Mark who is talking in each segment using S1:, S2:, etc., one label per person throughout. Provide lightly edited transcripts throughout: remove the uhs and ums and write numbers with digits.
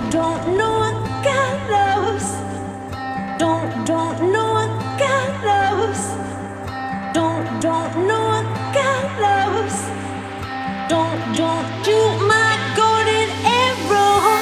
S1: don't know what God loves. Don't know what God loves. Don't know what God loves. Don't you my golden arrow.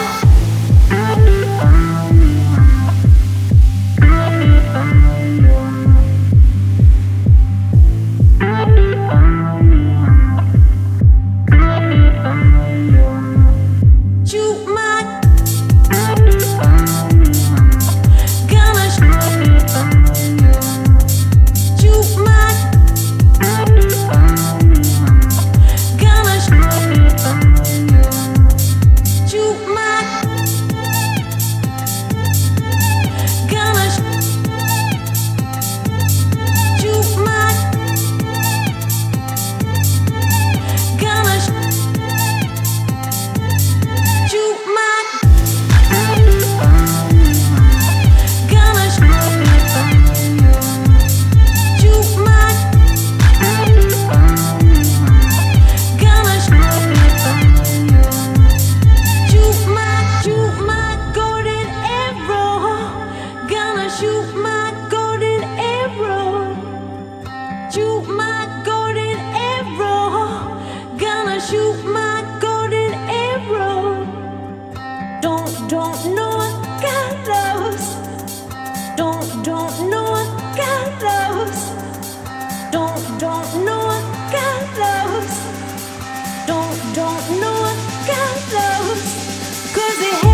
S1: Don't know what God loves. Don't know what God loves. Don't know what God loves. Don't know what God loves. 'Cause it